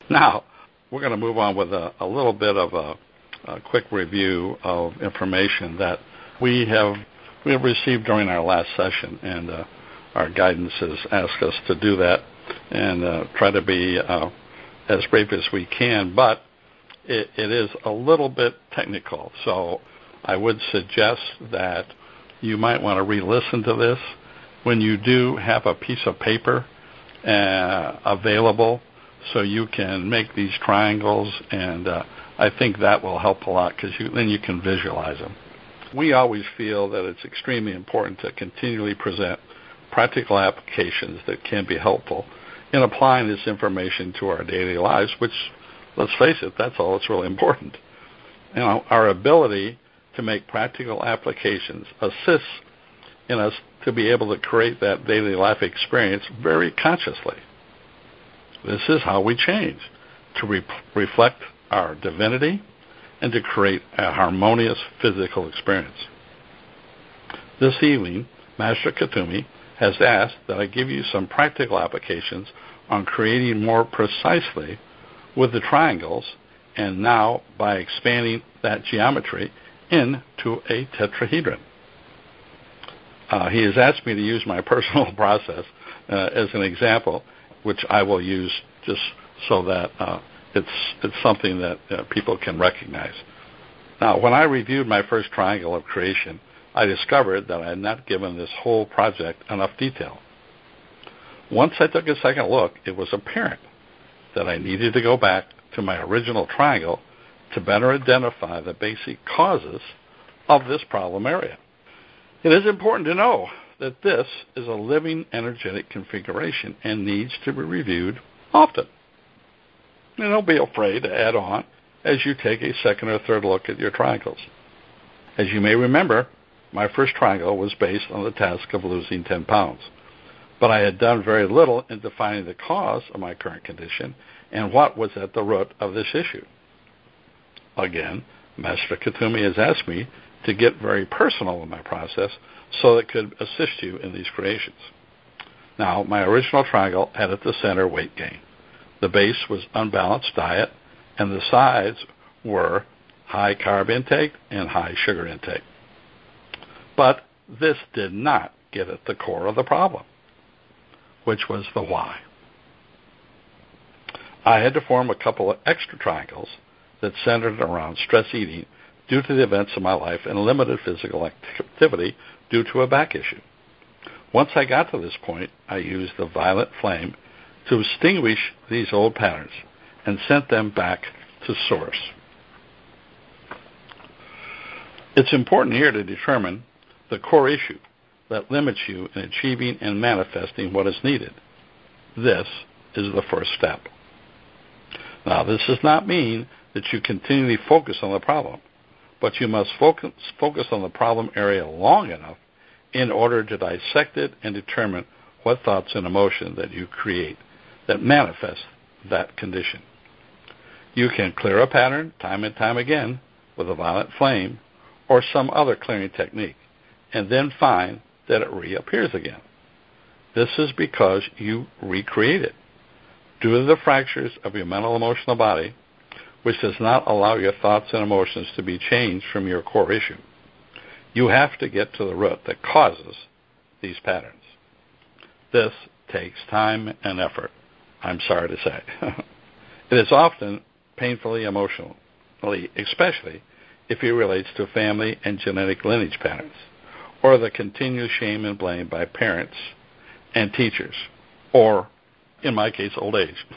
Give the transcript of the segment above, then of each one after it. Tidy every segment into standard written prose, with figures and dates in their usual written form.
Now, we're going to move on with a little bit of a quick review of information that we have received during our last session, and our guidance has asked us to do that and try to be as brief as we can, but it is a little bit technical, so I would suggest that you might want to re-listen to this. When you do have a piece of paper available so you can make these triangles, and I think that will help a lot because then you can visualize them. We always feel that it's extremely important to continually present practical applications that can be helpful in applying this information to our daily lives, which, let's face it, that's all that's really important. Our ability to make practical applications assists in us to be able to create that daily life experience very consciously. This is how we change, to reflect our divinity and to create a harmonious physical experience. This evening, Master Kuthumi has asked that I give you some practical applications on creating more precisely with the triangles, and now by expanding that geometry into a tetrahedron. He has asked me to use my personal process as an example, which I will use just so that it's something that people can recognize. Now, when I reviewed my first triangle of creation, I discovered that I had not given this whole project enough detail. Once I took a second look, it was apparent that I needed to go back to my original triangle to better identify the basic causes of this problem area. It is important to know that this is a living energetic configuration and needs to be reviewed often. And don't be afraid to add on as you take a second or third look at your triangles. As you may remember, my first triangle was based on the task of losing 10 pounds. But I had done very little in defining the cause of my current condition and what was at the root of this issue. Again, Master Kuthumi has asked me to get very personal in my process so it could assist you in these creations. Now, my original triangle had at the center weight gain. The base was unbalanced diet, and the sides were high carb intake and high sugar intake. But this did not get at the core of the problem, which was the why. I had to form a couple of extra triangles that centered around stress eating due to the events of my life and limited physical activity due to a back issue. Once I got to this point, I used the violet flame to extinguish these old patterns and sent them back to source. It's important here to determine the core issue that limits you in achieving and manifesting what is needed. This is the first step. Now, this does not mean that you continually focus on the problem, but you must focus on the problem area long enough in order to dissect it and determine what thoughts and emotions that you create that manifest that condition. You can clear a pattern time and time again with a violet flame or some other clearing technique, and then find that it reappears again. This is because you recreate it. Due to the fractures of your mental emotional body, which does not allow your thoughts and emotions to be changed from your core issue, you have to get to the root that causes these patterns. This takes time and effort, I'm sorry to say. It is often painfully emotional, especially if it relates to family and genetic lineage patterns, or the continued shame and blame by parents and teachers, or, in my case, old age.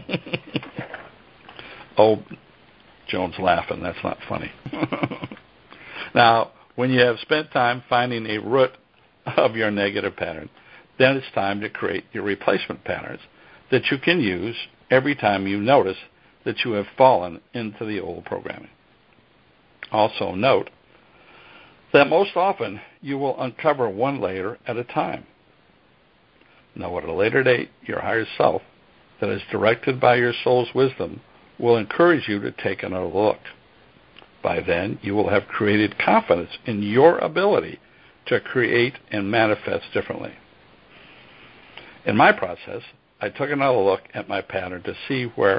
Oh, Joan's laughing. That's not funny. Now, when you have spent time finding a root of your negative pattern, then it's time to create your replacement patterns that you can use every time you notice that you have fallen into the old programming. Also note that most often you will uncover one layer at a time. Now, at a later date, your higher self, that is directed by your soul's wisdom, will encourage you to take another look. By then, you will have created confidence in your ability to create and manifest differently. In my process, I took another look at my pattern to see where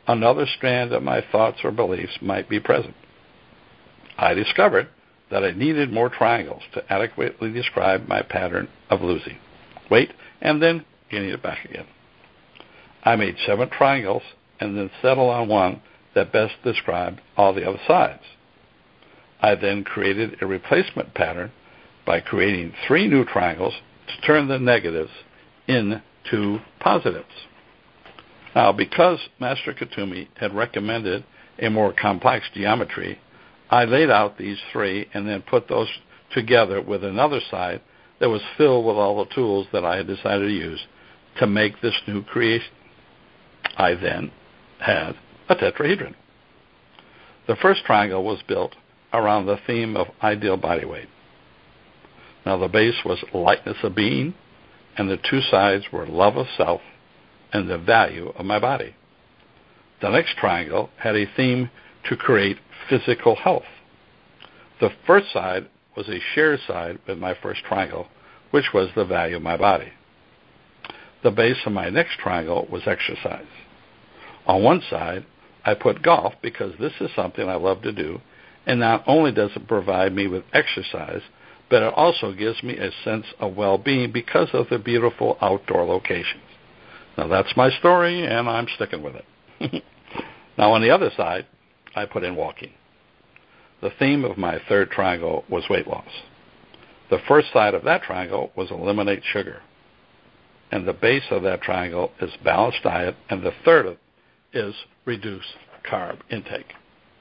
another strand of my thoughts or beliefs might be present. I discovered that I needed more triangles to adequately describe my pattern of losing weight and then gaining it back again. I made 7 triangles and then settled on one that best described all the other sides. I then created a replacement pattern by creating 3 new triangles to turn the negatives into positives. Now, because Master Kuthumi had recommended a more complex geometry, I laid out these 3 and then put those together with another side that was filled with all the tools that I had decided to use to make this new creation. I then had a tetrahedron. The first triangle was built around the theme of ideal body weight. Now, the base was lightness of being, and the 2 sides were love of self and the value of my body. The next triangle had a theme to create physical health. The first side was a shared side with my first triangle, which was the value of my body. The base of my next triangle was exercise. On one side, I put golf because this is something I love to do, and not only does it provide me with exercise, but it also gives me a sense of well-being because of the beautiful outdoor locations. Now, that's my story, and I'm sticking with it. Now, on the other side, I put in walking. The theme of my third triangle was weight loss. The first side of that triangle was eliminate sugar. And the base of that triangle is balanced diet, and the third is reduce carb intake.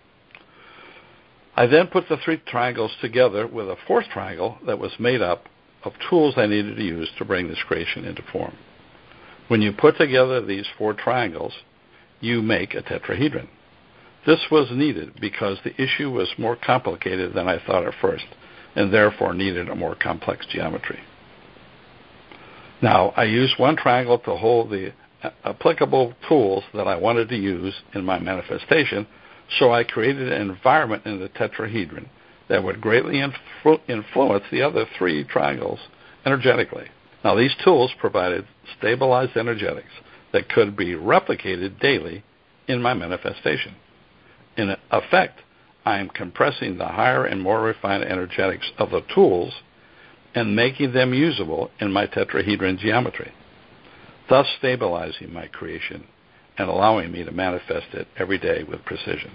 I then put the 3 triangles together with a 4th triangle that was made up of tools I needed to use to bring this creation into form. When you put together these 4 triangles, you make a tetrahedron. This was needed because the issue was more complicated than I thought at first, and therefore needed a more complex geometry. Now, I used one triangle to hold the applicable tools that I wanted to use in my manifestation, so I created an environment in the tetrahedron that would greatly influence the other 3 triangles energetically. Now, these tools provided stabilized energetics that could be replicated daily in my manifestation. In effect, I am compressing the higher and more refined energetics of the tools and making them usable in my tetrahedron geometry, thus stabilizing my creation and allowing me to manifest it every day with precision.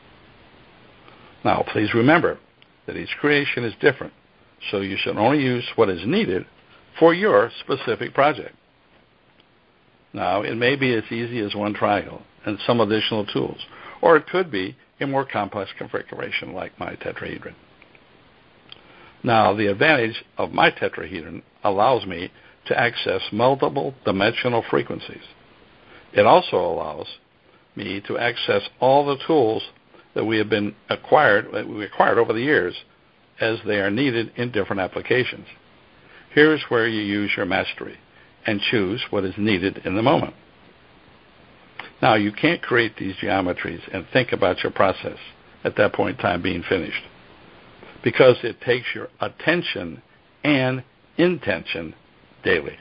Now, please remember that each creation is different, so you should only use what is needed for your specific project. Now, it may be as easy as one triangle and some additional tools, or it could be a more complex configuration like my tetrahedron. Now, the advantage of my tetrahedron allows me to access multiple dimensional frequencies. It also allows me to access all the tools that we acquired over the years as they are needed in different applications. Here's where you use your mastery and choose what is needed in the moment. Now, you can't create these geometries and think about your process at that point in time being finished, because it takes your attention and intention daily.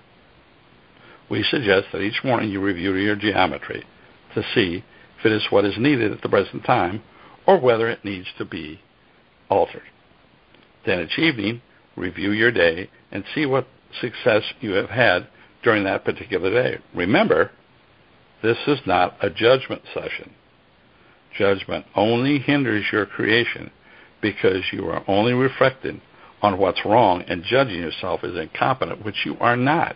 We suggest that each morning you review your geometry to see if it is what is needed at the present time or whether it needs to be altered. Then each evening, review your day and see what success you have had during that particular day. Remember, this is not a judgment session. Judgment only hinders your creation because you are only reflecting on what's wrong and judging yourself as incompetent, which you are not.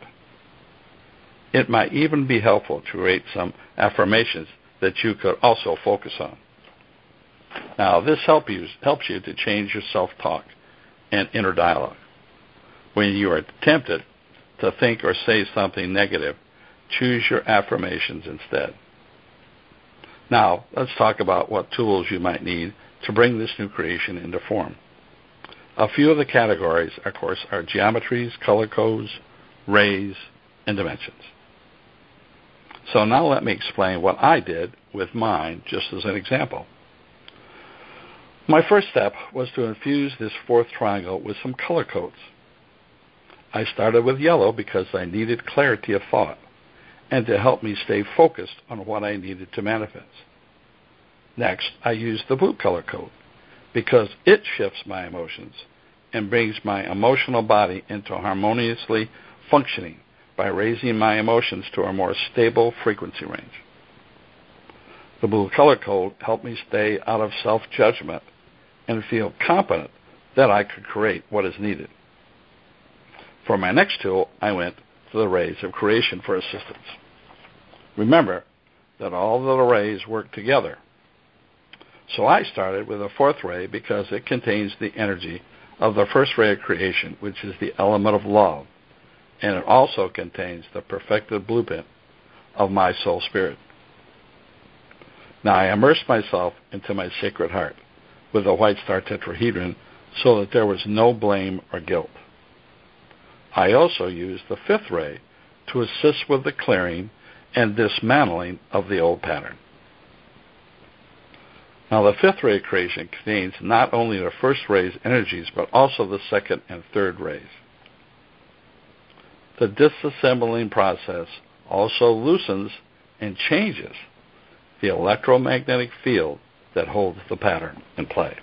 It might even be helpful to create some affirmations that you could also focus on. Now, this helps you to change your self-talk and inner dialogue. When you are tempted to think or say something negative, choose your affirmations instead. Now, let's talk about what tools you might need to bring this new creation into form. A few of the categories, of course, are geometries, color codes, rays, and dimensions. So now let me explain what I did with mine just as an example. My first step was to infuse this 4th triangle with some color codes. I started with yellow because I needed clarity of thought, and to help me stay focused on what I needed to manifest. Next, I use the blue color code because it shifts my emotions and brings my emotional body into harmoniously functioning by raising my emotions to a more stable frequency range. The blue color code helped me stay out of self-judgment and feel confident that I could create what is needed. For my next tool, I went to the rays of creation for assistance. Remember that all the rays work together. So I started with the fourth ray because it contains the energy of the first ray of creation, which is the element of love, and it also contains the perfected blueprint of my soul spirit. Now I immersed myself into my sacred heart with the white star tetrahedron so that there was no blame or guilt. I also used the fifth ray to assist with the clearing and dismantling of the old pattern. Now, the fifth ray of creation contains not only the first ray's energies, but also the second and third rays. The disassembling process also loosens and changes the electromagnetic field that holds the pattern in play.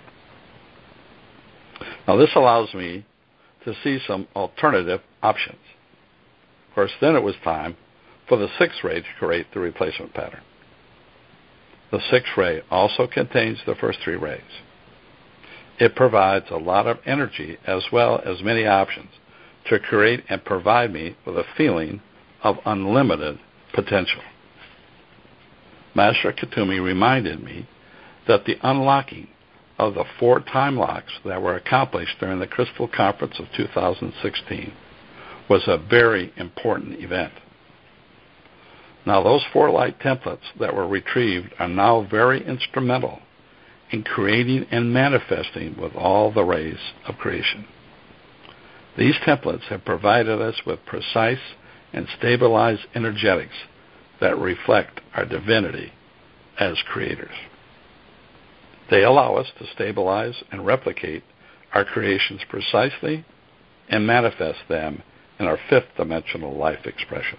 Now, this allows me to see some alternative options. Of course, then it was time for the sixth ray to create the replacement pattern. The sixth ray also contains the first three rays. It provides a lot of energy as well as many options to create and provide me with a feeling of unlimited potential. Master Kuthumi reminded me that the unlocking of the 4 time locks that were accomplished during the Crystal Conference of 2016 was a very important event. Now, those 4 light templates that were retrieved are now very instrumental in creating and manifesting with all the rays of creation. These templates have provided us with precise and stabilized energetics that reflect our divinity as creators. They allow us to stabilize and replicate our creations precisely and manifest them in our 5th dimensional life expression.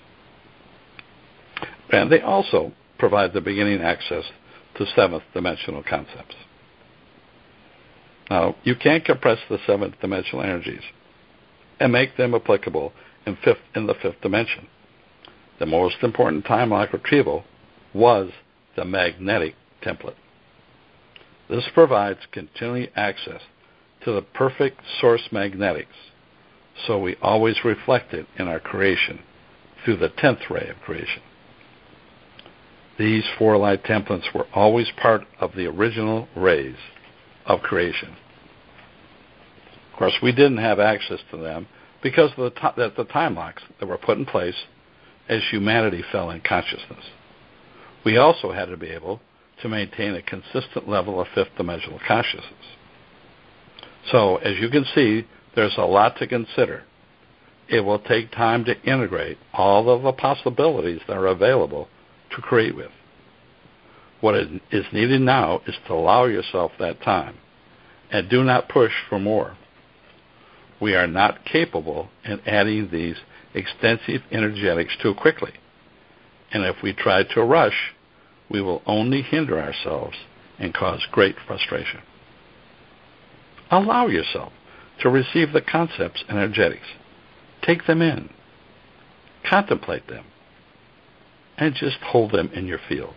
And they also provide the beginning access to 7th dimensional concepts. Now, you can't compress the 7th dimensional energies and make them applicable in the 5th dimension. The most important time lock retrieval was the magnetic template. This provides continuing access to the perfect source magnetics, so we always reflect it in our creation through the 10th ray of creation. These 4 light templates were always part of the original rays of creation. Of course, we didn't have access to them because of the time locks that were put in place as humanity fell in consciousness. We also had to be able to maintain a consistent level of 5th dimensional consciousness. So, as you can see, there's a lot to consider. It will take time to integrate all of the possibilities that are available to create with. What is needed now is to allow yourself that time and do not push for more. We are not capable in adding these extensive energetics too quickly, and if we try to rush, we will only hinder ourselves and cause great frustration. Allow yourself to receive the concepts and energetics. Take them in. Contemplate them. And just hold them in your field.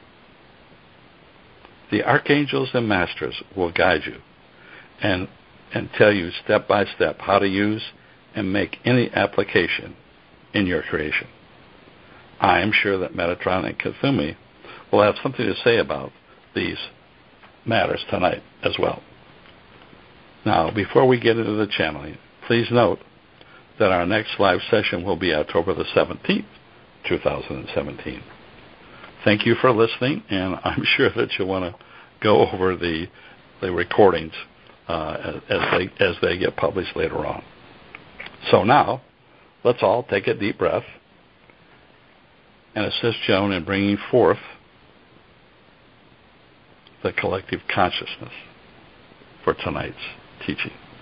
The archangels and masters will guide you and tell you step by step how to use and make any application in your creation. I am sure that Metatron and Kuthumi will have something to say about these matters tonight as well. Now, before we get into the channeling, please note that our next live session will be October the 17th, 2017. Thank you for listening, and I'm sure that you'll want to go over the recordings as they get published later on. So now, let's all take a deep breath and assist Joan in bringing forth the collective consciousness for tonight's teaching.